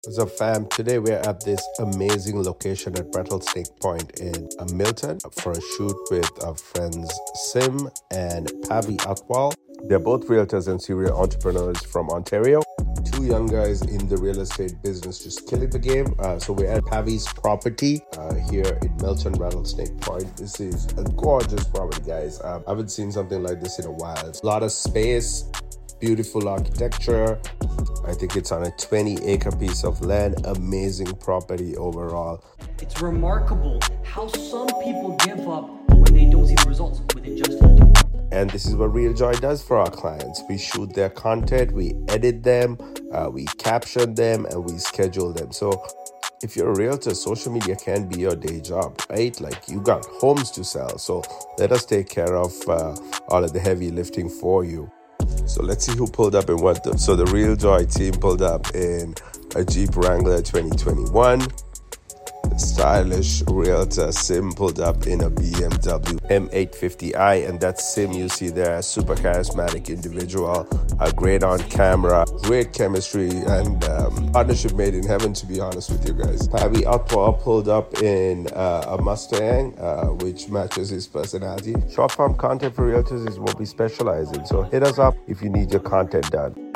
What's up, fam? Today we're at this amazing location at Rattlesnake Point in Milton for a shoot with our friends Sim and Pavi Atwal. They're both realtors and serial entrepreneurs from Ontario. Two young guys in the real estate business just killing the game. So we're at Pavi's property here in Milton, Rattlesnake Point. This is a gorgeous property, guys. I haven't seen something like this in a while. It's a lot of space, beautiful architecture. I think it's on a 20-acre piece of land. Amazing property overall. It's remarkable how some people give up when they don't see the results within just 15. And this is what RealJoy does for our clients. We shoot their content, we edit them, we caption them, and we schedule them. So if you're a realtor, social media can be your day job, right? Like, you got homes to sell. So let us take care of all of the heavy lifting for you. So let's see who pulled up in what. So the RealJoy team pulled up in a Jeep Wrangler 2021. The stylish realtor Sim pulled up in a BMW M850i, and that Sim you see there, a super charismatic individual, great on camera, great chemistry, and partnership made in heaven, to be honest with you guys. Pavi Atwal pulled up in a Mustang, which matches his personality. Short form content for realtors is what we specialize in, so hit us up if you need your content done.